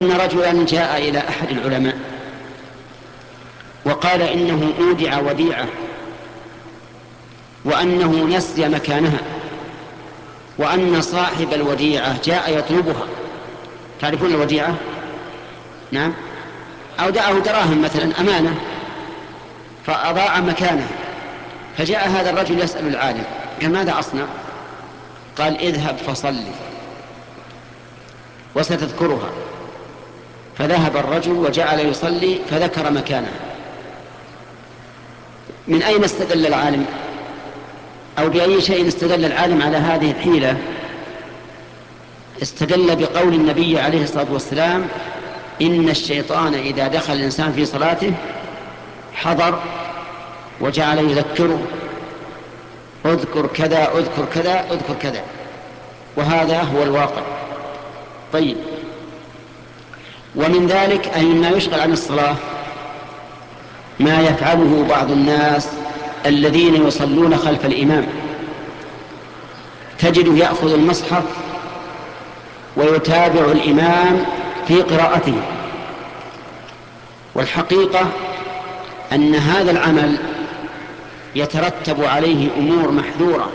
أن رجلا جاء إلى أحد العلماء وقال إنه أودع وديعة وأنه نسي مكانها، وأن صاحب الوديعة جاء يطلبها. تعرفون الوديعة؟ نعم. أودعه دراهم مثلا أمانة فأضاع مكانه، فجاء هذا الرجل يسأل العالم قال ماذا أصنع؟ قال اذهب فصلي وستذكرها. فذهب الرجل وجعل يصلي فذكر مكانه. من أين استدل العالم أو بأي شيء استدل العالم على هذه الحيلة؟ استدل بقول النبي عليه الصلاة والسلام: إن الشيطان إذا دخل الإنسان في صلاته حضر وجعل يذكره: اذكر كذا اذكر كذا اذكر كذا. وهذا هو الواقع. طيب، ومن ذلك أي ما يشغل عن الصلاة ما يفعله بعض الناس الذين يصلون خلف الإمام، تجده يأخذ المصحف ويتابع الإمام في قراءته، والحقيقة أن هذا العمل يترتب عليه أمور محذورة.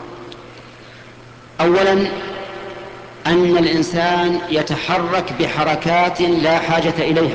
أولا، أن الإنسان يتحرك بحركات لا حاجة إليها.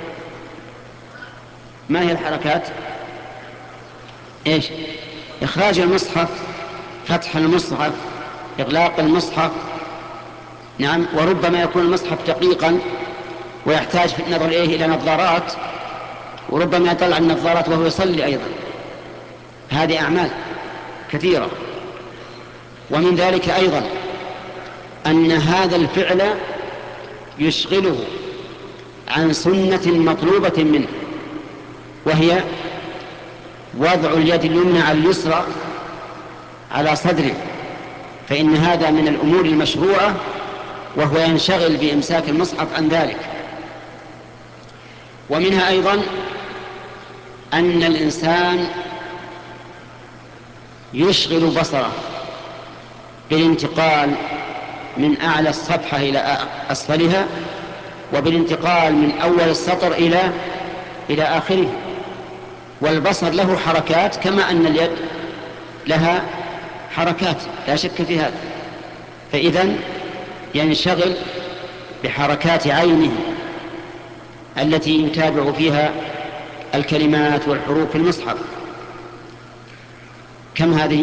ما هي الحركات؟ إيش؟ إخراج المصحف، فتح المصحف، إغلاق المصحف. نعم. وربما يكون المصحف دقيقا ويحتاج في النظر إليه إلى نظارات، وربما يطلع النظارات وهو يصلي أيضا. هذه أعمال كثيرة. ومن ذلك أيضا أن هذا الفعل يشغله عن سنة مطلوبة منه، وهي وضع اليد اليمنى على اليسرى على صدره، فإن هذا من الأمور المشروعة، وهو ينشغل بإمساك المصحف عن ذلك. ومنها أيضا أن الإنسان يشغل بصره بالانتقال من أعلى الصفحة إلى أسفلها، وبالانتقال من أول السطر إلى آخره. والبصر له حركات كما أن اليد لها حركات، لا شك في هذا. فإذن ينشغل بحركات عينه التي يتابع فيها الكلمات والحروف في المصحف. كم هذه؟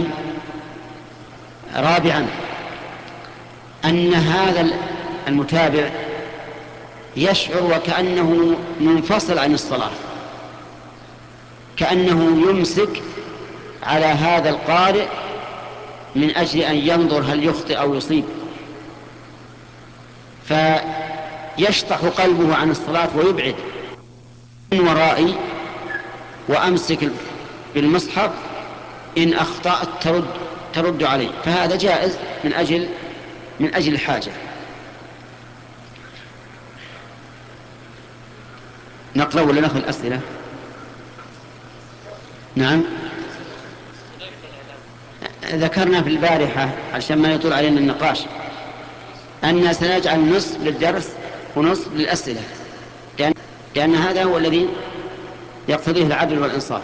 رابعا، أن هذا المتابع يشعر وكأنه منفصل عن الصلاة، كأنه يمسك على هذا القارئ من أجل أن ينظر هل يخطئ أو يصيب، فيشطح قلبه عن الصلاة ويبعد من ورائي وأمسك بالمصحف، إن أخطأت ترد عليه. فهذا جائز من أجل الحاجة. نقرأ ولا نأخذ الأسئلة؟ نعم. ذكرنا في البارحة عشان ما يطول علينا النقاش أن سنجعل نصف للدرس ونصف للأسئلة، لأن هذا هو الذي يقتضيه العدل والإنصاف.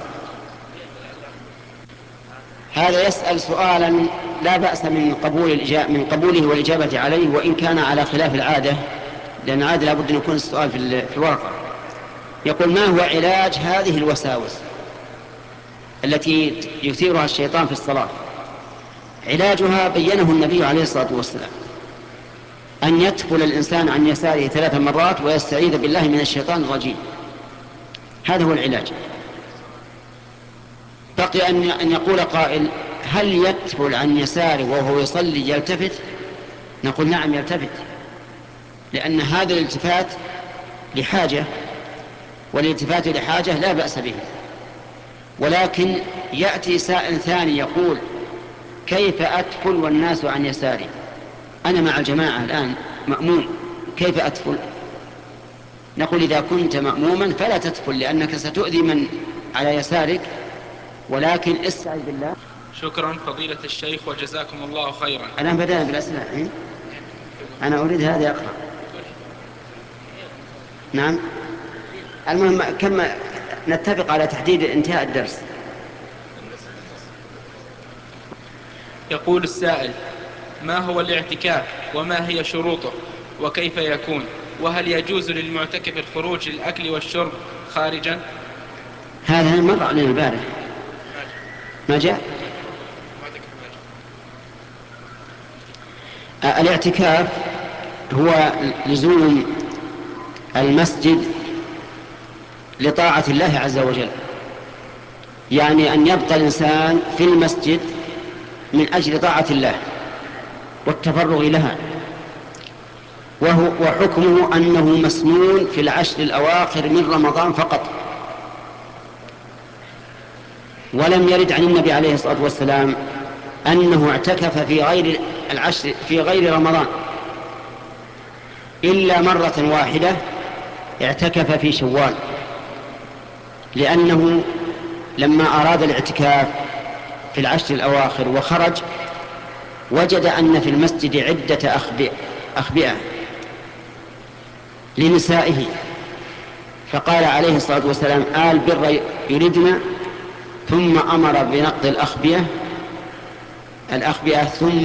هذا يسأل سؤالا لا بأس من قبوله والإجابة عليه، وإن كان على خلاف العادة، لأن العادة لابد أن يكون السؤال في الورقة. يقول: ما هو علاج هذه الوساوس التي يثيرها الشيطان في الصلاة؟ علاجها بينه النبي عليه الصلاة والسلام: أن يتفل الإنسان عن يساره 3 مرات ويستعيذ بالله من الشيطان الرجيم. هذا هو العلاج. بقي أن يقول قائل: هل يتفل عن يساره وهو يصلي يلتفت؟ نقول: نعم يلتفت، لأن هذا الالتفات لحاجة، والالتفات لحاجة لا بأس به. ولكن يأتي سائل ثاني يقول: كيف أتفل والناس عن يساري؟ أنا مع الجماعة الآن مأموم، كيف أتفل؟ نقول: إذا كنت مأموما فلا تتفل، لأنك ستؤذي من على يسارك، ولكن استعذ بالله. شكرا فضيلة الشيخ وجزاكم الله خيرا. الآن بدأنا بالأسئلة. أنا أريد هذا أقرأ. نعم. المهم كم نتفق على تحديد انتهاء الدرس. يقول السائل: ما هو الاعتكاف وما هي شروطه وكيف يكون، وهل يجوز للمعتكف الخروج للأكل والشرب خارجا؟ هذا مر علينا البارح. ما جاء. الاعتكاف هو لزوم المسجد لطاعة الله عز وجل، يعني أن يبقى الإنسان في المسجد من أجل طاعة الله والتفرغ لها، وحكمه أنه مسنون في العشر الأواخر من رمضان فقط، ولم يرد عن النبي عليه الصلاة والسلام أنه اعتكف في غير العشر في غير رمضان إلا مرة واحدة، اعتكف في شوال، لأنه لما أراد الاعتكاف في العشر الأواخر وخرج وجد أن في المسجد عدة أخبئة لنسائه، فقال عليه الصلاة والسلام: آل بر يردنا، ثم أمر بنقض الأخبئة ثم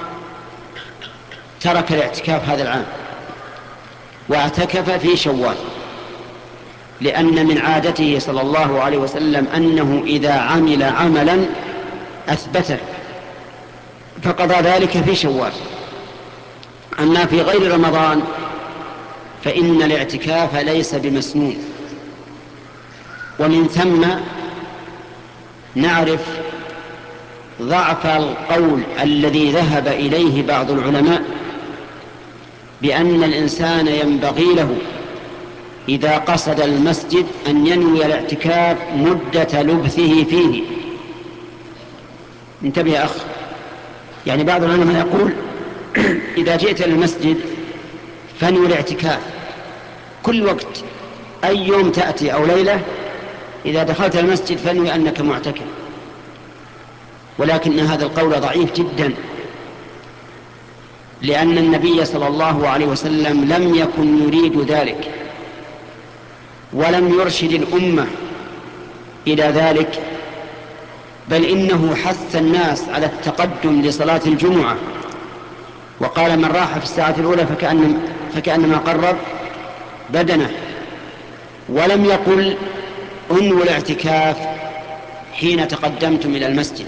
ترك الاعتكاف هذا العام واعتكف في شوال، لأن من عادته صلى الله عليه وسلم أنه إذا عمل عملا أثبته فقضى ذلك في شوال. أما في غير رمضان فإن الاعتكاف ليس بمسنون. ومن ثم نعرف ضعف القول الذي ذهب إليه بعض العلماء بأن الإنسان ينبغي له إذا قصد المسجد أن ينوي الاعتكاف مدة لبثه فيه. انتبه يا أخ، يعني بعض العلماء يقول: إذا جئت للمسجد فانوي الاعتكاف كل وقت، أي يوم تأتي أو ليلة إذا دخلت المسجد فانوي أنك معتكف. ولكن هذا القول ضعيف جدا، لأن النبي صلى الله عليه وسلم لم يكن يريد ذلك ولم يرشد الأمة إلى ذلك، بل إنه حث الناس على التقدم لصلاة الجمعة، وقال: من راح في الساعة الأولى فكأنما قرب بدنه، ولم يقل انووا الاعتكاف حين تقدمتم إلى المسجد.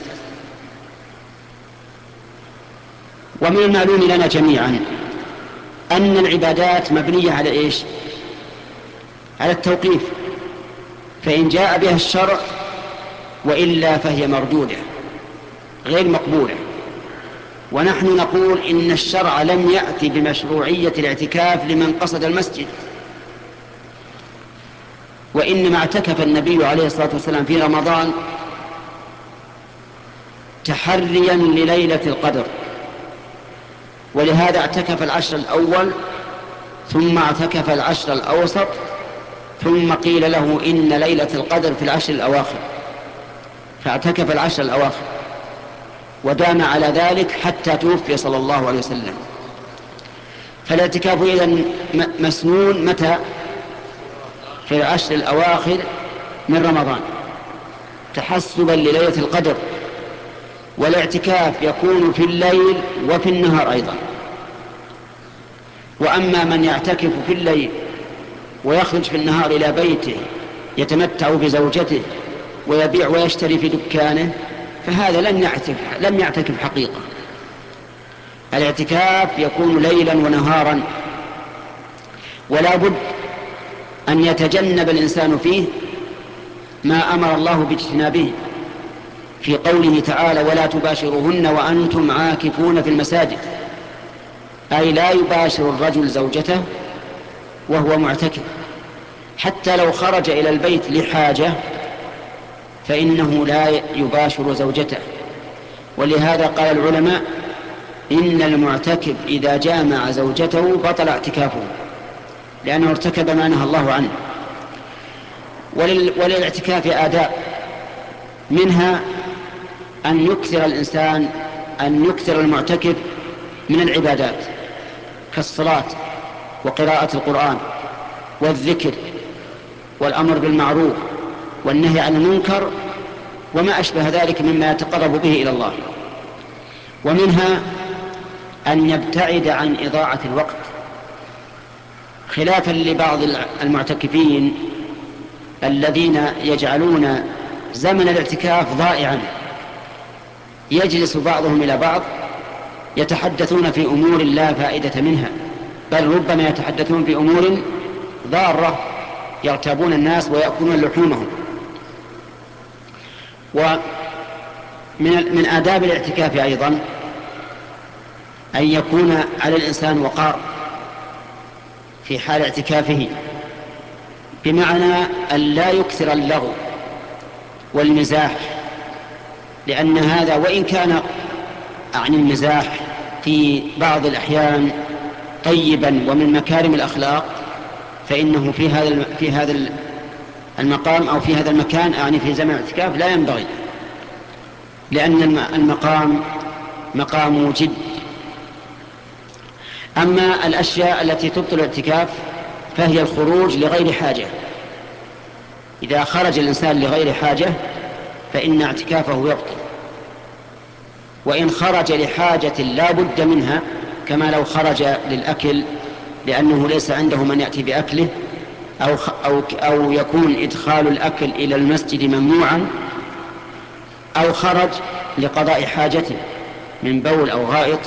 ومن المعلوم لنا جميعا أن العبادات مبنية على إيش؟ على التوقيف، فإن جاء بها الشرع وإلا فهي مردودة غير مقبولة. ونحن نقول إن الشرع لم يأتي بمشروعية الاعتكاف لمن قصد المسجد، وإنما اعتكف النبي عليه الصلاة والسلام في رمضان تحريا لليلة القدر، ولهذا اعتكف العشر الأول ثم اعتكف العشر الأوسط، ثم قيل له إن ليلة القدر في العشر الأواخر، فاعتكف العشر الأواخر ودام على ذلك حتى توفي صلى الله عليه وسلم. فالاعتكاف إذن مسنون متى؟ في العشر الأواخر من رمضان تحسبا لليلة القدر. والاعتكاف يكون في الليل وفي النهار أيضا. وأما من يعتكف في الليل ويخرج في النهار إلى بيته يتمتع بزوجته ويبيع ويشتري في دكانه فهذا لم يعتكف حقيقة. الاعتكاف يكون ليلا ونهارا، ولا بد أن يتجنب الإنسان فيه ما أمر الله باجتنابه في قوله تعالى: ولا تباشروهن وأنتم عاكفون في المساجد، أي لا يباشر الرجل زوجته وهو معتكف، حتى لو خرج إلى البيت لحاجة فإنه لا يباشر زوجته. ولهذا قال العلماء: إن المعتكف إذا جامع زوجته بطل اعتكافه، لأنه ارتكب ما نهى الله عنه. وللاعتكاف آداب، منها أن يكثر المعتكف من العبادات كالصلاة وقراءة القرآن والذكر والأمر بالمعروف والنهي عن المنكر وما أشبه ذلك مما يتقرب به إلى الله. ومنها أن يبتعد عن إضاعة الوقت، خلافا لبعض المعتكفين الذين يجعلون زمن الاعتكاف ضائعا، يجلس بعضهم إلى بعض يتحدثون في أمور لا فائدة منها، بل ربما يتحدثون في أمور ضارة يغتابون الناس ويأكلون لحومهم. ومن آداب الاعتكاف أيضا أن يكون على الإنسان وقار في حال اعتكافه، بمعنى أن لا يكثر اللغو والمزاح، لأن هذا وإن كان عن المزاح في بعض الأحيان طيبا ومن مكارم الأخلاق، فإنه في هذا المقام أو في هذا المكان، يعني في زمن الاعتكاف، لا ينبغي، لأن المقام مقام جد. أما الأشياء التي تبطل الاعتكاف فهي الخروج لغير حاجة. إذا خرج الإنسان لغير حاجة فإن اعتكافه يبطل، وإن خرج لحاجة لا بد منها، كما لو خرج للأكل لأنه ليس عنده من يأتي بأكله، أو يكون إدخال الأكل إلى المسجد ممنوعا، أو خرج لقضاء حاجته من بول أو غائط،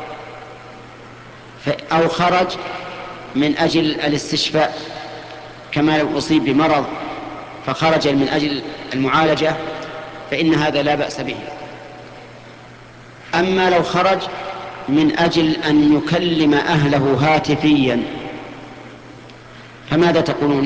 أو خرج من أجل الاستشفاء، كما لو أصيب بمرض فخرج من أجل المعالجة، فإن هذا لا بأس به. أما لو خرج من أجل أن يكلم أهله هاتفيا فماذا تقولون؟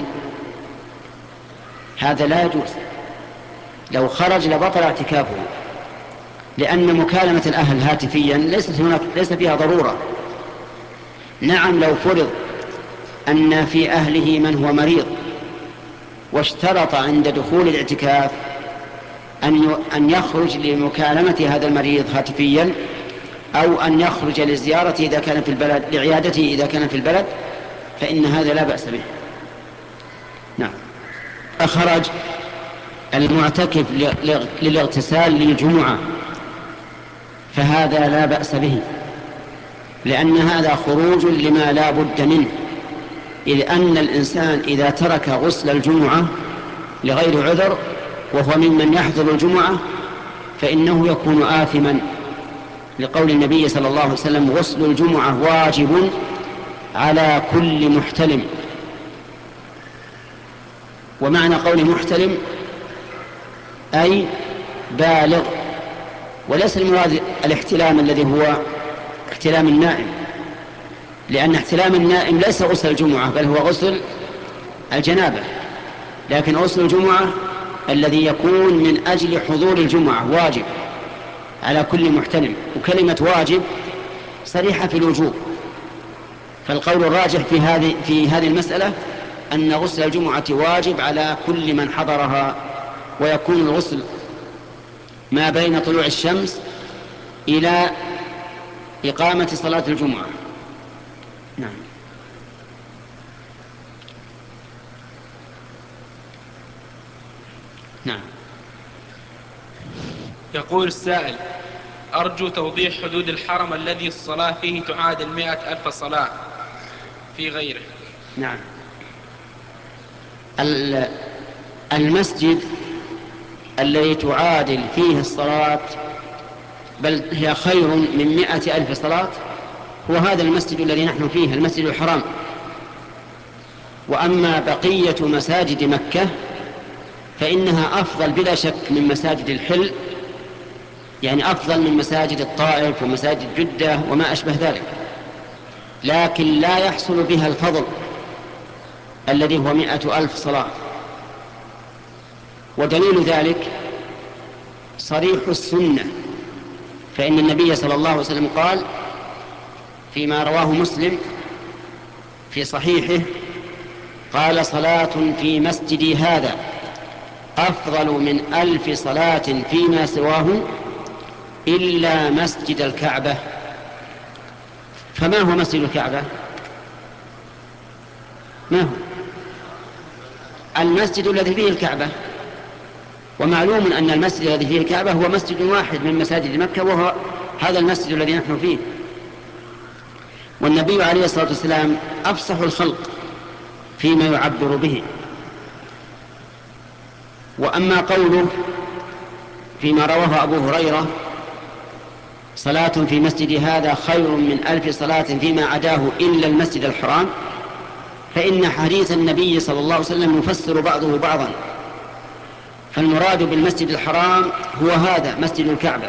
هذا لا يجوز. لو خرج لبطل اعتكافه، لأن مكالمة الأهل هاتفيا ليس فيها ضرورة. نعم، لو فرض أن في أهله من هو مريض واشترط عند دخول الاعتكاف أن يخرج لمكالمة هذا المريض هاتفيا، أو أن يخرج لزيارته إذا كان في البلد، لعيادته إذا كان في البلد، فإن هذا لا بأس به. نعم. خرج المعتكف للاغتسال للجمعة فهذا لا بأس به، لأن هذا خروج لما لا بد منه، إذ أن الإنسان إذا ترك غسل الجمعة لغير عذر وهو ممن يحضر الجمعة فإنه يكون آثما، لقول النبي صلى الله عليه وسلم: غسل الجمعة واجب على كل محتلم. ومعنى قول محتلم أي بالغ، وليس المراد الاحتلام الذي هو احتلام النائم، لأن احتلام النائم ليس غسل الجمعة بل هو غسل الجنابة، لكن غسل الجمعة الذي يكون من أجل حضور الجمعة واجب على كل محتلم. وكلمة واجب صريحة في الوجوب، فالقول الراجح في هذه المسألة أن غسل الجمعة واجب على كل من حضرها، ويكون الغسل ما بين طلوع الشمس إلى إقامة صلاة الجمعة. نعم. نعم. يقول السائل: أرجو توضيح حدود الحرم الذي الصلاة فيه تعادل 100,000 صلاة في غيره. نعم. المسجد الذي تعادل فيه الصلاة، بل هي خير من 100,000 صلاة، هو هذا المسجد الذي نحن فيه، المسجد الحرام. وأما بقية مساجد مكة فإنها أفضل بلا شك من مساجد الحل، يعني أفضل من مساجد الطائف ومساجد جدة وما أشبه ذلك، لكن لا يحصل بها الفضل الذي هو 100,000 صلاة. ودليل ذلك صريح السنة، فإن النبي صلى الله عليه وسلم قال فيما رواه مسلم في صحيحه: قال: صلاة في مسجدي هذا أفضل من 1000 صلاة فيما سواه إلا مسجد الكعبة. فما هو مسجد الكعبة؟ ما هو؟ المسجد الذي فيه الكعبة، ومعلوم أن المسجد الذي فيه الكعبة هو مسجد واحد من مساجد مكة، وهو هذا المسجد الذي نحن فيه. والنبي عليه الصلاة والسلام أفصح الخلق فيما يعبر به. وأما قوله فيما رواه أبو هريرة: صلاة في مسجد هذا خير من 1000 صلاة فيما عداه إلا المسجد الحرام، فإن حديث النبي صلى الله عليه وسلم يفسر بعضه بعضا، فالمراد بالمسجد الحرام هو هذا مسجد الكعبة.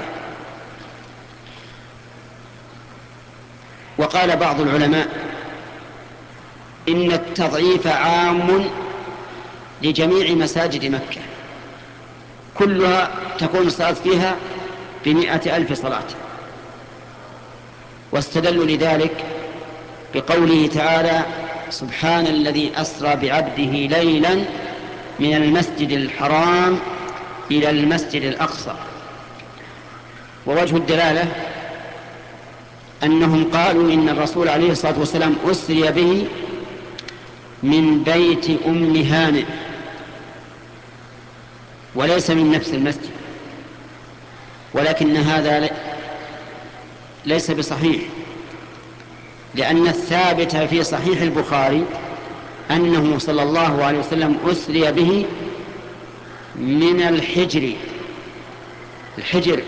وقال بعض العلماء إن التضعيف عام لجميع مساجد مكة، كلها تكون الصلاة فيها ب100,000 صلاة. واستدلوا لذلك بقوله تعالى: سبحان الذي أسرى بعبده ليلا من المسجد الحرام إلى المسجد الأقصى. ووجه الدلالة أنهم قالوا إن الرسول عليه الصلاة والسلام أسري به من بيت أم هانئ وليس من نفس المسجد، ولكن هذا ليس بصحيح، لأن الثابت في صحيح البخاري أنه صلى الله عليه وسلم أسري به من الحجر.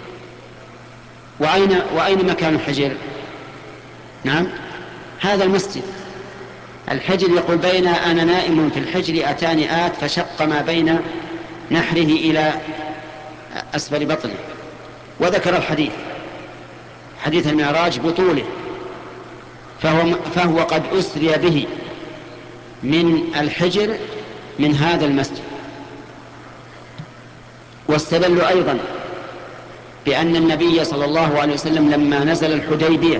وأين مكان الحجر؟ نعم، هذا المسجد. الحجر يقول: بين أنا نائم في الحجر أتاني آت فشق ما بين نحره إلى أسفل بطنه، وذكر الحديث، حديث المعراج بطوله، فهو قد أسري به من الحجر من هذا المسجد. واستدلوا أيضا بأن النبي صلى الله عليه وسلم لما نزل الحديبية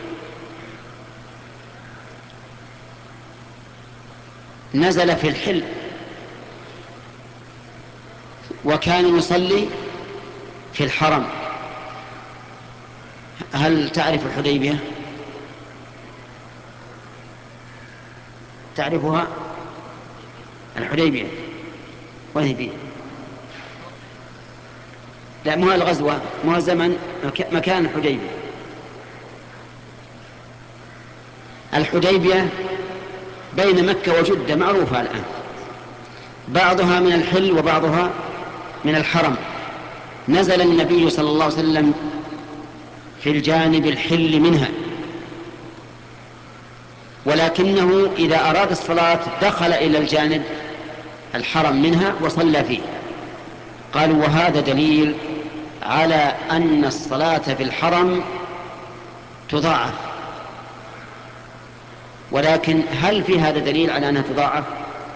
نزل في الحل، وكان يصلي في الحرم. هل تعرف الحديبية؟ تعرفها؟ الحديبية وين هي؟ لا، مو الغزوة، مو زمن، مكان الحديبية. الحديبية بين مكة وجدة، معروفة الآن، بعضها من الحل وبعضها من الحرم. نزل النبي صلى الله عليه وسلم في الجانب الحل منها، ولكنه إذا أراد الصلاة دخل إلى الجانب الحرم منها وصلى فيه. قالوا: وهذا دليل على أن الصلاة في الحرم تضاعف. ولكن هل في هذا دليل على أنها تضاعف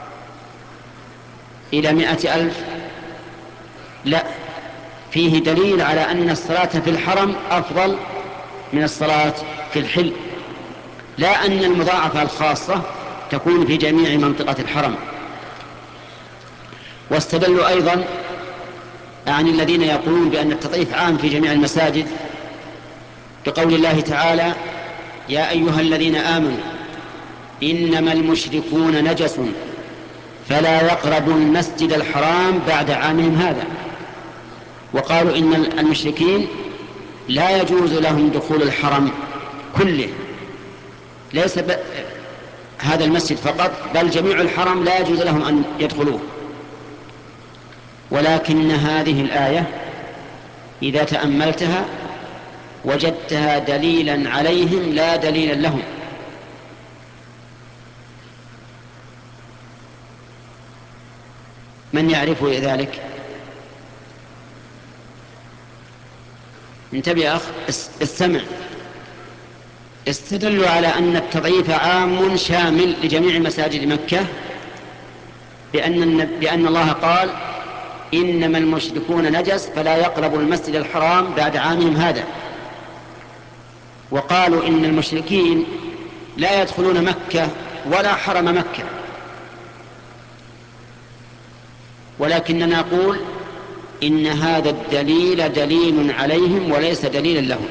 إلى 100,000؟ لا، فيه دليل على أن الصلاة في الحرم أفضل من الصلاة في الحل، لا أن المضاعفة الخاصة تكون في جميع منطقة الحرم. واستدلوا أيضا عن الذين يقولون بأن التضعيف عام في جميع المساجد بقول الله تعالى: يا أيها الذين آمنوا إنما المشركون نجس فلا يقربوا المسجد الحرام بعد عامهم هذا. وقالوا إن المشركين لا يجوز لهم دخول الحرم كله، ليس هذا المسجد فقط، بل جميع الحرم لا يجوز لهم أن يدخلوه. ولكن هذه الآية إذا تأملتها وجدتها دليلا عليهم لا دليلا لهم. من يعرف ذلك؟ انتبه يا أخ، استمع. استدلوا على أن التضعيف عام شامل لجميع مساجد مكة بأن الله قال: إنما المشركون نجس فلا يقربوا المسجد الحرام بعد عامهم هذا. وقالوا إن المشركين لا يدخلون مكة ولا حرم مكة، ولكننا نقول إن هذا الدليل دليل عليهم وليس دليلا لهم.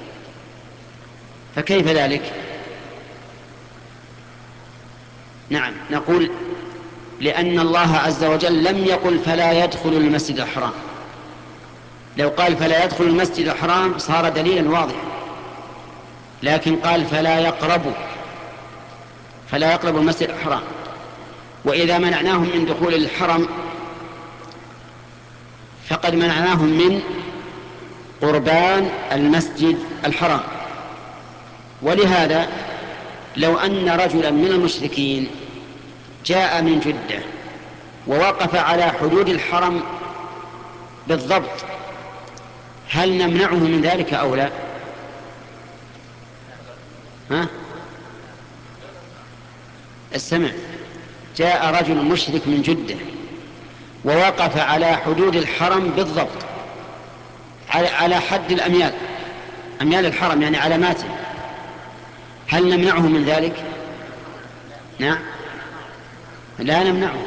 فكيف ذلك؟ نعم، نقول لأن الله عز وجل لم يقل فلا يدخل المسجد الحرام. لو قال فلا يدخل المسجد الحرام صار دليلا واضحا، لكن قال فلا يقربوا المسجد الحرام. وإذا منعناهم من دخول الحرم فقد منعناهم من قربان المسجد الحرام. ولهذا لو أن رجلا من المشركين جاء من جدة ووقف على حدود الحرم بالضبط، هل نمنعه من ذلك أو لا؟ السمع. جاء رجل مشرك من جدة ووقف على حدود الحرم بالضبط، على حد أميال الحرم، يعني علاماته، هل نمنعه من ذلك؟ نعم، لا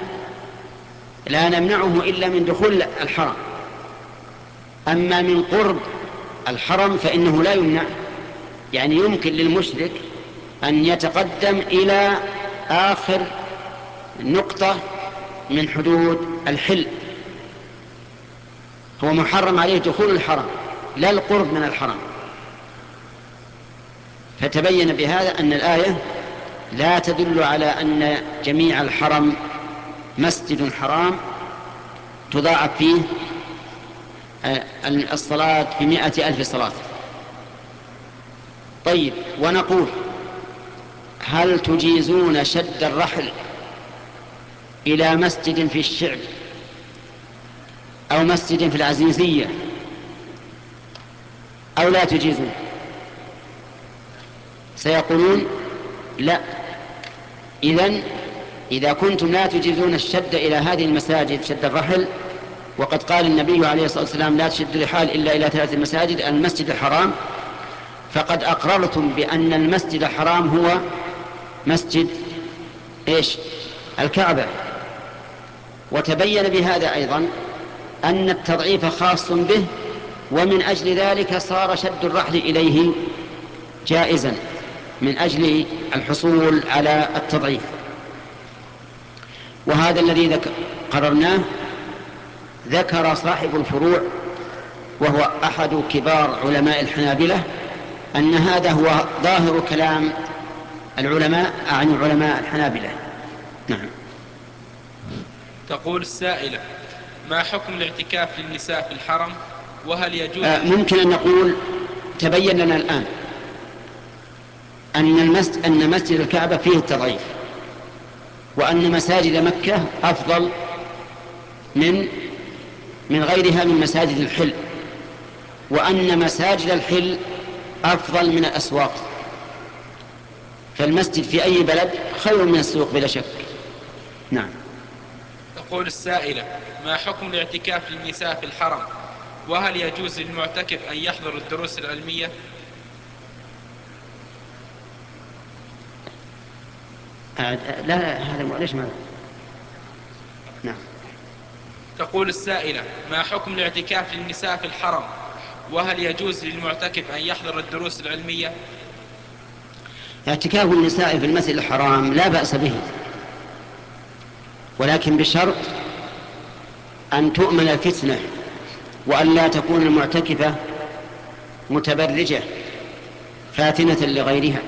نمنعه إلا من دخول الحرم. أما من قرب الحرم فإنه لا يمنع، يعني يمكن للمشرك أن يتقدم إلى آخر نقطة من حدود الحل، هو محرم عليه دخول الحرم لا القرب من الحرم. فتبين بهذا أن الآية لا تدل على أن جميع الحرم مسجد حرام تضاعف فيه الصلاة ب100,000 صلاة. طيب، ونقول هل تجيزون شد الرحل إلى مسجد في الشعب أو مسجد في العزيزية أو لا تجيزون؟ سيقولون لا. إذا كنتم لا تجيزون الشد إلى هذه المساجد، شد الرحل، وقد قال النبي عليه الصلاة والسلام لا تشد الرحال إلا إلى 3 مساجد، المسجد الحرام، فقد أقررتم بأن المسجد الحرام هو مسجد الكعبة. وتبين بهذا أيضا أن التضعيف خاص به، ومن أجل ذلك صار شد الرحل إليه جائزا من أجل الحصول على التضعيف. وهذا الذي قررناه ذكر صاحب الفروع وهو أحد كبار علماء الحنابلة أن هذا هو ظاهر كلام العلماء عن علماء الحنابلة. نعم. تقول السائلة: ما حكم الاعتكاف للنساء في الحرم، وهل يجوز؟ ممكن أن نقول تبين لنا الآن أن مسجد الكعبة فيه التضعيف، وأن مساجد مكة أفضل من غيرها من مساجد الحل، وأن مساجد الحل أفضل من الأسواق، فالمسجد في أي بلد خير من السوق بلا شك. نعم. تقول السائلة: ما حكم الاعتكاف للنساء في الحرم، وهل يجوز للمعتكف أن يحضر الدروس العلمية؟ لا هذا ليش ما. نعم. تقول السائلة: ما حكم الاعتكاف للنساء في الحرم، وهل يجوز للمعتكف أن يحضر الدروس العلمية؟ اعتكاف النساء في المسجد الحرام لا بأس به، ولكن بشرط أن تؤمن الفتنة، وأن لا تكون المعتكفة متبرجة فاتنة لغيرها.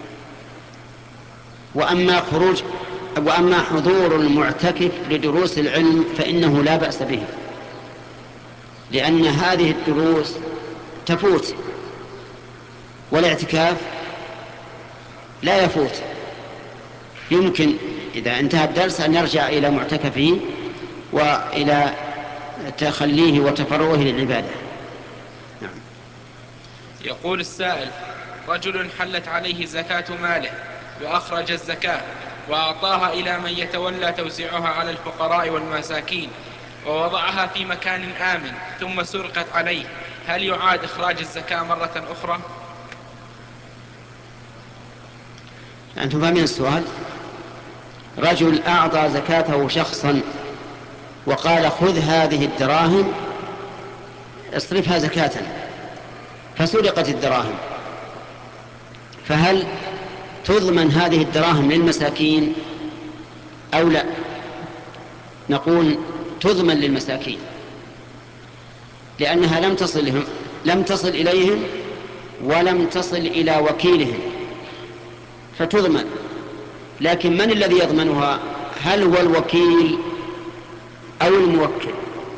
وأما حضور المعتكف لدروس العلم فإنه لا بأس به، لأن هذه الدروس تفوت والاعتكاف لا يفوت. يمكن إذا انتهى الدرس أن يرجع إلى معتكفه وإلى تخليه وتفرغه للعبادة. نعم. يقول السائل: رجل حلت عليه زكاة ماله وأخرج الزكاة وأعطاها إلى من يتولى توزيعها على الفقراء والمساكين، ووضعها في مكان آمن، ثم سرقت عليه، هل يعاد إخراج الزكاة مرة أخرى؟ أنتم فاهمين السؤال؟ رجل أعطى زكاته شخصا وقال خذ هذه الدراهم اصرفها زكاة، فسرقت الدراهم، فهل تضمن هذه الدراهم للمساكين أو لا؟ نقول تضمن للمساكين، لأنها لم تصل إليهم ولم تصل إلى وكيلهم، فتضمن. لكن من الذي يضمنها؟ هل هو الوكيل أو الموكل؟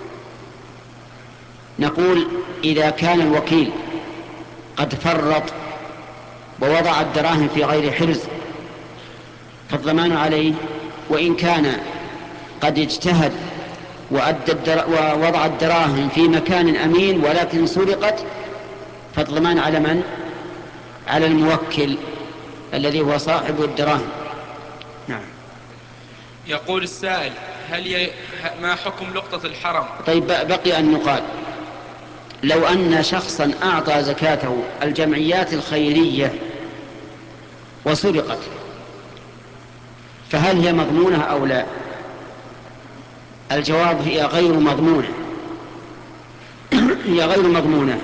نقول إذا كان الوكيل قد فرط ووضع الدراهم في غير حرز فالضمان عليه، وإن كان قد اجتهد ووضع الدراهم في مكان أمين ولكن سرقت فالضمان على من؟ على الموكل الذي هو صاحب الدراهم. نعم. يقول السائل: ما حكم لقطة الحرم؟ طيب، بقي أن يقال لو أن شخصا أعطى زكاته الجمعيات الخيرية وسرقت فهل هي مضمونة أو لا؟ الجواب هي غير مضمونة. هي غير مضمونة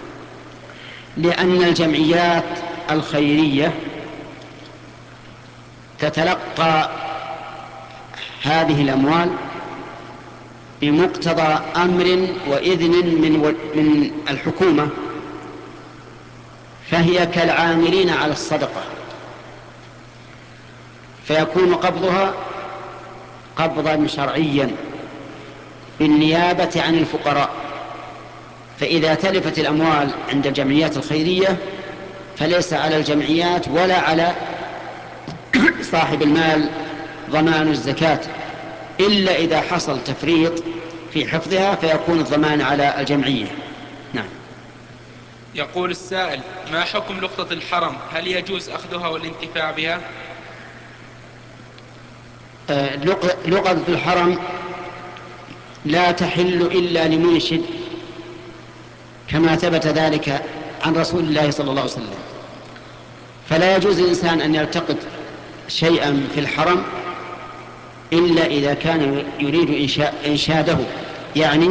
لأن الجمعيات الخيرية تتلقى هذه الأموال بمقتضى أمر وإذن من الحكومة، فهي كالعاملين على الصدقة، فيكون قبضها قبضا شرعيا بالنيابة عن الفقراء. فإذا تلفت الأموال عند الجمعيات الخيرية فليس على الجمعيات ولا على صاحب المال ضمان الزكاة، إلا إذا حصل تفريط في حفظها فيكون الضمان على الجمعية. نعم. يقول السائل: ما حكم لقطة الحرم؟ هل يجوز أخذها والانتفاع بها؟ لقطة الحرم لا تحل إلا لمنشد، كما ثبت ذلك عن رسول الله صلى الله عليه وسلم. فلا يجوز للإنسان أن يلتقط شيئا في الحرم إلا إذا كان يريد إنشاده، يعني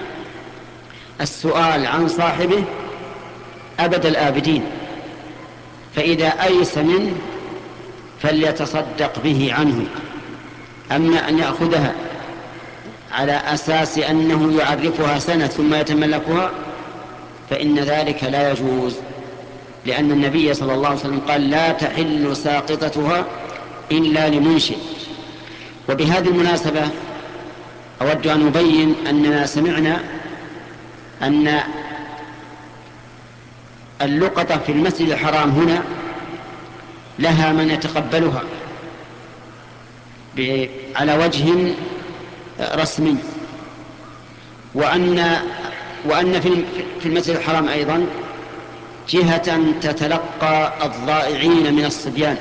السؤال عن صاحبه أبد الآبدين، فإذا أيس منه فليتصدق به عنه. أما أن يأخذها على أساس أنه يعرفها سنة ثم يتملكها فإن ذلك لا يجوز، لأن النبي صلى الله عليه وسلم قال: لا تحل ساقطتها إلا لمنشد. وبهذه المناسبة أود أن أبين أننا سمعنا أن اللقطة في المسجد الحرام هنا لها من يتقبلها على وجه رسمي، وأن في المسجد الحرام أيضا جهة تتلقى الضائعين من الصبيان،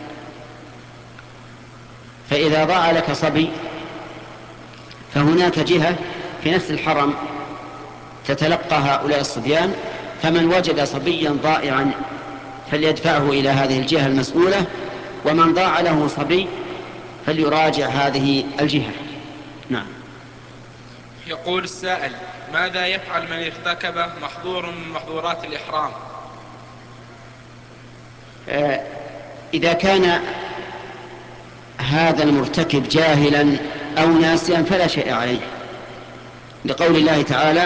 فإذا ضاع لك صبي فهناك جهة في نفس الحرم تتلقى هؤلاء الصبيان، فمن وجد صبيا ضائعا فليدفعه إلى هذه الجهة المسؤولة، ومن ضاع له صبي فليراجع هذه الجهة. نعم. يقول السائل: ماذا يفعل من ارتكب محظور من محظورات الإحرام؟ إذا كان هذا المرتكب جاهلا أو ناسيا فلا شيء عليه، لقول الله تعالى: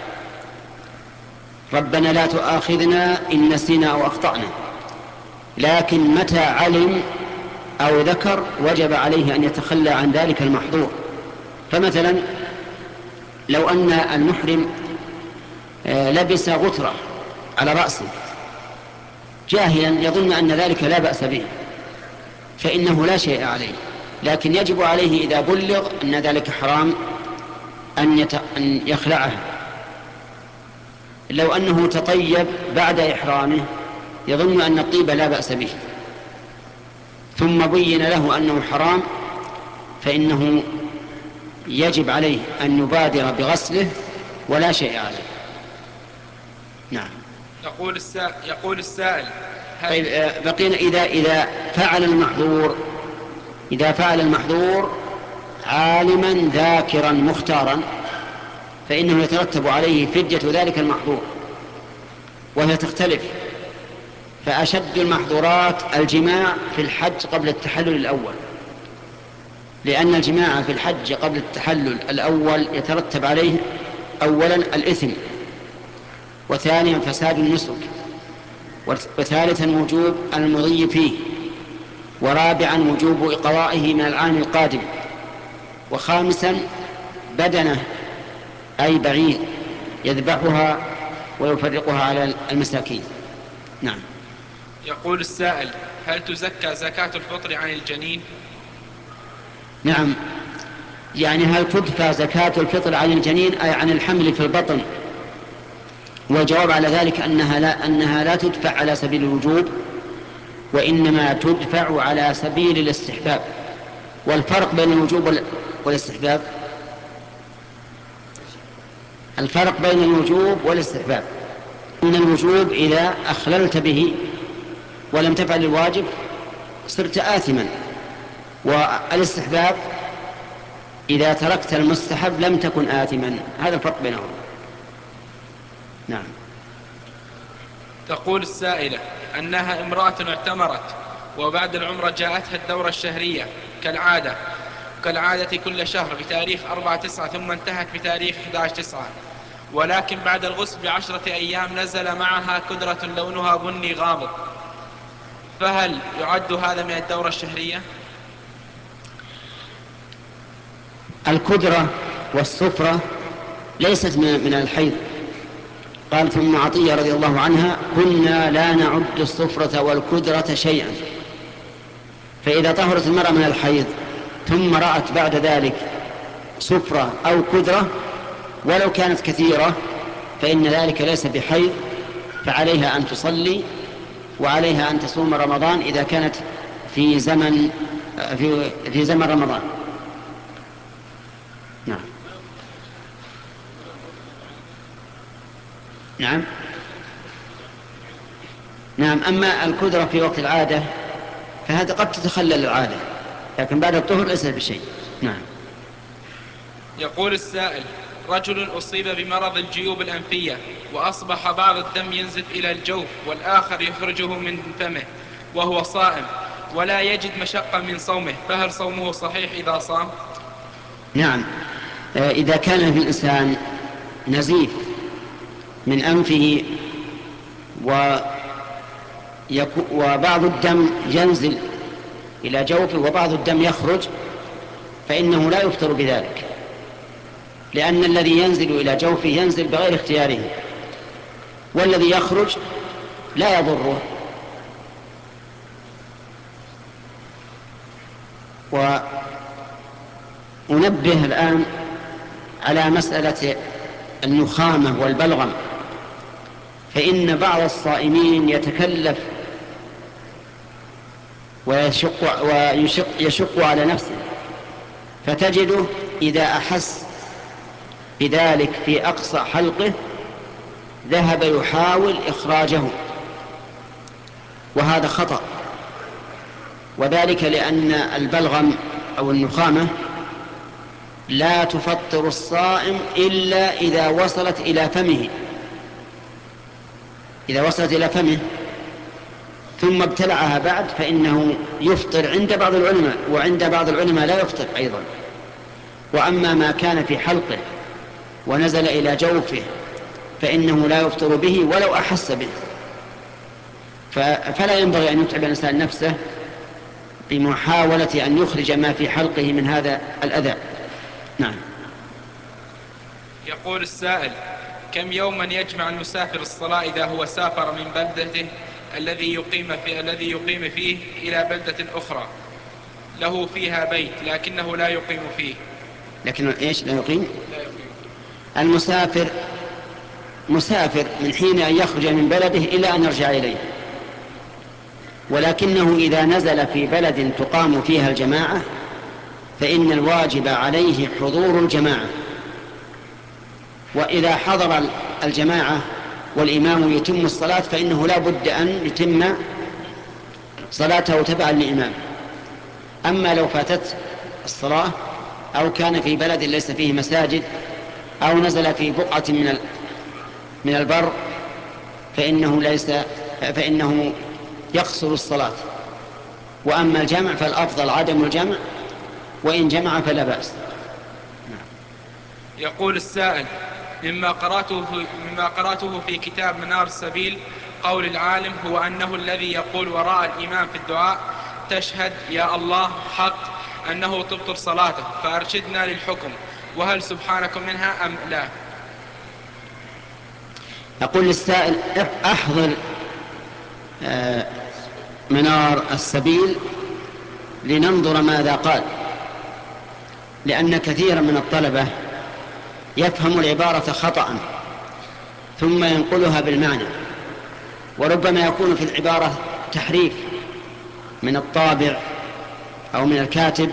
ربنا لا تؤاخذنا إن نسينا أو أخطأنا. لكن متى علم أو ذكر وجب عليه أن يتخلى عن ذلك المحظور. فمثلا لو أن المحرم لبس غترة على رأسه جاهلا يظن أن ذلك لا بأس به فإنه لا شيء عليه، لكن يجب عليه إذا بلغ أن ذلك حرام أن يخلعها. لو أنه تطيب بعد إحرامه يظن أن الطيب لا بأس به ثم بين له أنه حرام فإنه يجب عليه أن يبادر بغسله ولا شيء عليه. نعم. يقول السائل: طيب، بقينا إذا فعل المحظور عالما ذاكرا مختارا فإنه يترتب عليه فدية ذلك المحظور، وهي تختلف. فأشد المحظورات الجماع في الحج قبل التحلل الأول، لأن الجماع في الحج قبل التحلل الأول يترتب عليه أولا الإثم، وثانيا فساد النسك، وثالثا وجوب المضي فيه، ورابعا وجوب إقضائه من العام القادم، وخامسا بدنه أي بعير يذبحها ويفرقها على المساكين. نعم. يقول السائل: هل تزكى زكاة الفطر عن الجنين؟ نعم، يعني هل تدفع زكاة الفطر عن الجنين أي عن الحمل في البطن؟ والجواب على ذلك أنها لا تدفع على سبيل الوجوب، وإنما تدفع على سبيل الاستحباب. والفرق بين الوجوب والاستحباب، الفرق بين الوجوب والاستحباب أن الوجوب إذا أخللت به ولم تفعل الواجب صرت آثما، والاستحباب إذا تركت المستحب لم تكن آثما. هذا الفرق بينهم. نعم. تقول السائلة أنها امرأة اعتمرت وبعد العمرة جاءتها الدورة الشهرية كالعادة كل شهر بتاريخ 4/9 ثم انتهت بتاريخ 11/9، ولكن بعد الغسل ب10 أيام نزل معها كدرة لونها بني غامض، فهل يعد هذا من الدورة الشهرية؟ الكدرة والصفرة ليست من الحيض. قالت ام عطية رضي الله عنها: كنا لا نعد الصفرة والكدرة شيئا. فإذا طهرت المرأة من الحيض ثم رأت بعد ذلك صفرة أو كدرة ولو كانت كثيرة فإن ذلك ليس بحيض، فعليها أن تصلي وعليها أن تصوم رمضان إذا كانت في زمن رمضان. نعم. نعم. نعم. أما الكدرة في وقت العادة فهذا قد تتخلل العادة، لكن بعد الطهر ليس بشيء. نعم. يقول السائل: رجل أصيب بمرض الجيوب الأنفية وأصبح بعض الدم ينزف إلى الجوف والآخر يخرجه من فمه وهو صائم ولا يجد مشقة من صومه، فهل صومه صحيح إذا صام؟ نعم. إذا كان في الإنسان نزيف من أنفه وبعض الدم ينزل إلى جوفه وبعض الدم يخرج فإنه لا يفطر بذلك، لأن الذي ينزل إلى جوفه ينزل بغير اختياره، والذي يخرج لا يضره. وأنبه الآن على مسألة النخامة والبلغم، فإن بعض الصائمين يتكلف ويشق على نفسه، فتجده إذا أحس بذلك في أقصى حلقه ذهب يحاول إخراجه، وهذا خطأ، وذلك لأن البلغم أو النخامة لا تفطر الصائم إلا إذا وصلت إلى فمه. إذا وصلت إلى فمه ثم ابتلعها بعد فإنه يفطر عند بعض العلماء، وعند بعض العلماء لا يفطر أيضا. وأما ما كان في حلقه ونزل إلى جوفه فإنه لا يفطر به ولو أحس به. فلا ينبغي أن يتعب الإنسان نفسه بمحاولة أن يخرج ما في حلقه من هذا الأذى. نعم. يقول السائل: كم يوما يجمع المسافر الصلاة إذا هو سافر من بلدته الذي يقيم فيه إلى بلدة أخرى له فيها بيت لكنه لا يقيم فيه؟ لكن إيش لا يقيم؟ لا يقيم. المسافر مسافر من حين أن يخرج من بلده إلى أن يرجع إليه، ولكنه إذا نزل في بلد تقام فيها الجماعة فإن الواجب عليه حضور الجماعة، وإذا حضر الجماعة والإمام يتم الصلاة فإنه لا بد أن يتم صلاته تبعا للإمام. أما لو فاتت الصلاة أو كان في بلد ليس فيه مساجد أو نزل في بقعة من البر فإنه يقصر الصلاة. وأما الجمع فالأفضل عدم الجمع، وإن جمع فلا بأس. يقول السائل: مما قرأته في كتاب منار السبيل قول العالم هو أنه الذي يقول وراء الإمام في الدعاء تشهد يا الله حق أنه تبطل صلاته، فأرشدنا للحكم، وهل سبحانكم منها أم لا؟ يقول السائل: أحضر منار السبيل لننظر ماذا قال، لأن كثيرا من الطلبة يفهم العبارة خطأ ثم ينقلها بالمعنى، وربما يكون في العبارة تحريف من الطابع أو من الكاتب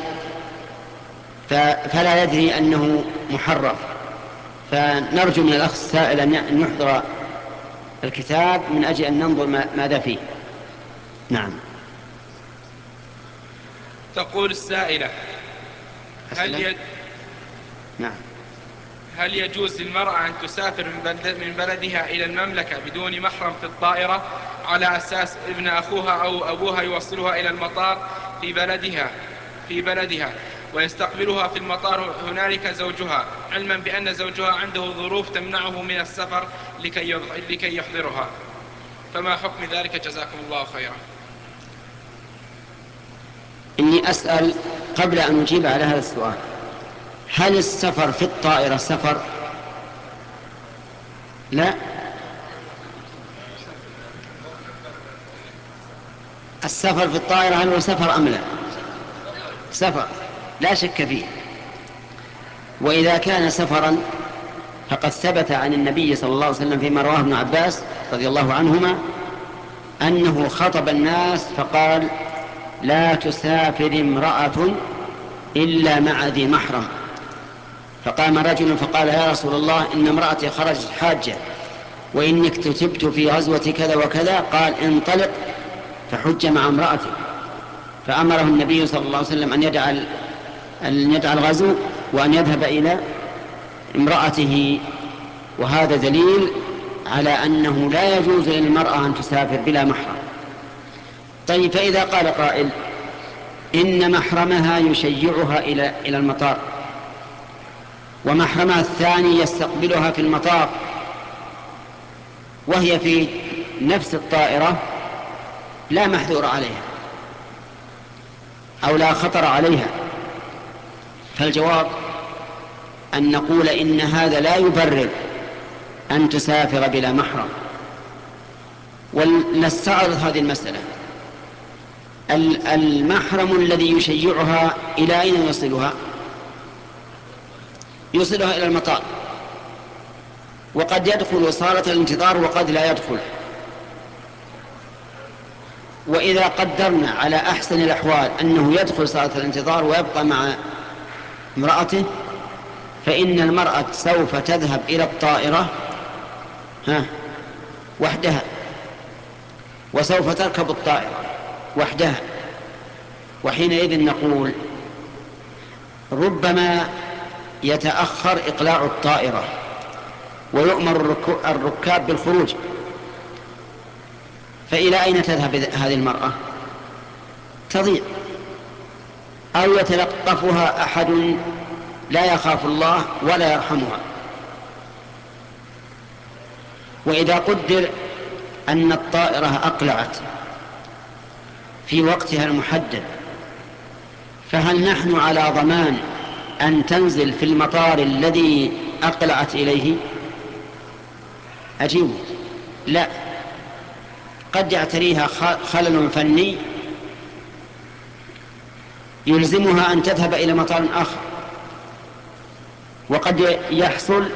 فلا يدري أنه محرف. فنرجو من الأخ السائل أن يحضر الكتاب من أجل أن ننظر ماذا فيه. نعم. تقول السائلة: نعم. هل يجوز للمرأة أن تسافر من بلدها إلى المملكة بدون محرم في الطائرة على أساس ابن أخوها أو أبوها يوصلها إلى المطار في بلدها ويستقبلها في المطار هنالك زوجها، علما بأن زوجها عنده ظروف تمنعه من السفر لكي يحضرها، فما حكم ذلك جزاكم الله خيرا؟ إني أسأل قبل أن أجيب على هذا السؤال: هل السفر في الطائرة سفر؟ لا. السفر في الطائرة هل هو سفر أم لا؟ سفر لا شك فيه. وإذا كان سفرا فقد ثبت عن النبي صلى الله عليه وسلم فيما رواه ابن عباس رضي الله عنهما أنه خطب الناس فقال: لا تسافر امرأة إلا مع ذي محرم. فقام رجل فقال: يا رسول الله، إن امرأتي خرجت حاجة وإنك كتبت في غزوة كذا وكذا. قال: انطلق فحج مع امرأتك. فأمره النبي صلى الله عليه وسلم أن يدع الغزو وأن يذهب إلى امرأته. وهذا دليل على أنه لا يجوز للمرأة أن تسافر بلا محرم. طيب، فإذا قال قائل: إن محرمها يشيعها إلى المطار، ومحرمها الثاني يستقبلها في المطار وهي في نفس الطائرة لا محذور عليها أو لا خطر عليها، فالجواب أن نقول إن هذا لا يبرر أن تسافر بلا محرم. ولنستعرض هذه المسألة: المحرم الذي يشيعها إلى أين يوصلها؟ يوصلها إلى المطار، وقد يدخل صالة الانتظار وقد لا يدخل. وإذا قدرنا على أحسن الأحوال أنه يدخل صالة الانتظار ويبقى مع امرأته، فإن المرأة سوف تذهب إلى الطائرة وحدها، وسوف تركب الطائرة وحدها. وحينئذ نقول: ربما يتأخر إقلاع الطائرة ويؤمر الركاب بالخروج، فإلى أين تذهب هذه المرأة؟ تضيع، أو يتلقفها أحد لا يخاف الله ولا يرحمها. وإذا قدر أن الطائرة أقلعت في وقتها المحدد، فهل نحن على ضمان أن تنزل في المطار الذي أقلعت إليه؟ أجيب: لا. قد يعتريها خلل فني يلزمها أن تذهب إلى مطار آخر، وقد يحصل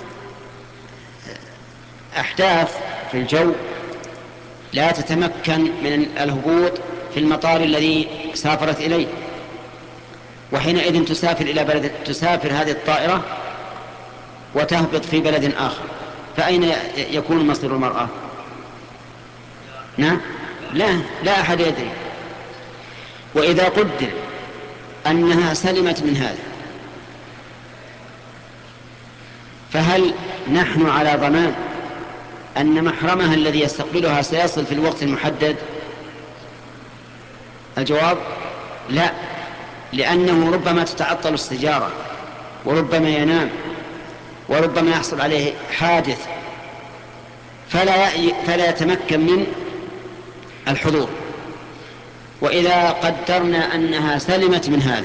أحداث في الجو لا تتمكن من الهبوط في المطار الذي سافرت إليه، وحينئذ تسافر هذه الطائرة وتهبط في بلد آخر، فأين يكون مصير المرأة؟ نعم، لا أحد يدري. وإذا قدر أنها سلمت من هذا، فهل نحن على ضمان أن محرمها الذي يستقبلها سيصل في الوقت المحدد؟ الجواب: لا. لأنه ربما تتعطل السيارة، وربما ينام، وربما يحصل عليه حادث، فلا يتمكن من الحضور. وإذا قدرنا أنها سلمت من هذا،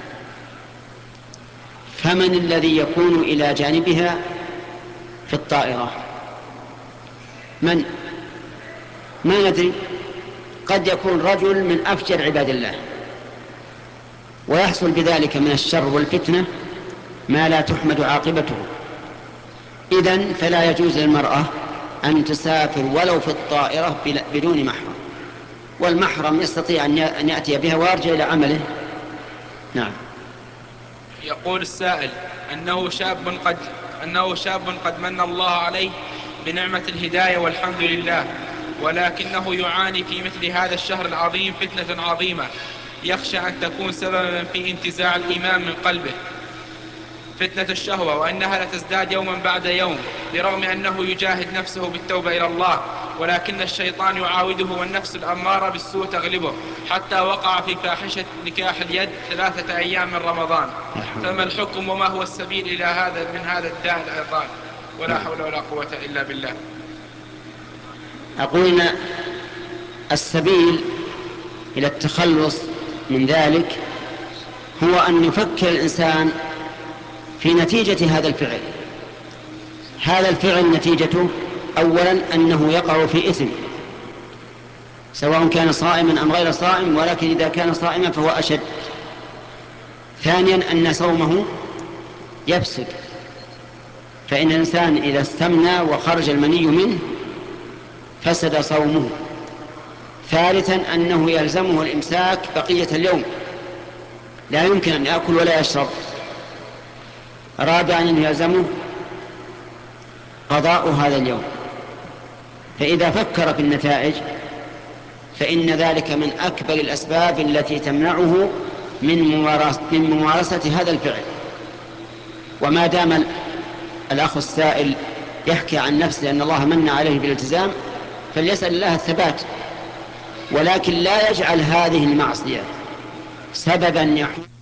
فمن الذي يكون إلى جانبها في الطائرة؟ من؟ ما ندري، قد يكون رجل من أفجر عباد الله، ويحصل بذلك من الشر والفتنة ما لا تحمد عاقبته. إذن فلا يجوز للمرأة أن تسافر ولو في الطائرة بدون محرم، والمحرم يستطيع أن يأتي بها ويرجع إلى عمله. نعم. يقول السائل أنه شاب قد من الله عليه بنعمة الهداية والحمد لله، ولكنه يعاني في مثل هذا الشهر العظيم فتنة عظيمة يخشى أن تكون سببا في انتزاع الإيمان من قلبه، فتنة الشهوة، وأنها لتزداد يوما بعد يوم، برغم أنه يجاهد نفسه بالتوبة إلى الله، ولكن الشيطان يعاوده والنفس الأمارة بالسوء تغلبه، حتى وقع في فاحشة نكاح اليد 3 أيام من رمضان. فما الحكم وما هو السبيل إلى هذا الداء العظام؟ ولا حول ولا قوة إلا بالله. أقول السبيل إلى التخلص من ذلك هو أن يفكر الإنسان في نتيجة هذا الفعل. هذا الفعل نتيجته أولا أنه يقع في إثم، سواء كان صائما أم غير صائم، ولكن إذا كان صائما فهو أشد. ثانيا أن صومه يفسد، فإن الإنسان إذا استمنى وخرج المني منه فسد صومه. ثالثا أنه يلزمه الإمساك بقية اليوم، لا يمكن أن يأكل ولا يشرب. رابعا أن يلزمه قضاء هذا اليوم. فإذا فكر في النتائج فإن ذلك من أكبر الأسباب التي تمنعه من ممارسة هذا الفعل. وما دام الأخ السائل يحكي عن نفسه أن الله من عليه بالالتزام، فليسأل الله الثبات، ولكن لا يجعل هذه المعصية سببا يحول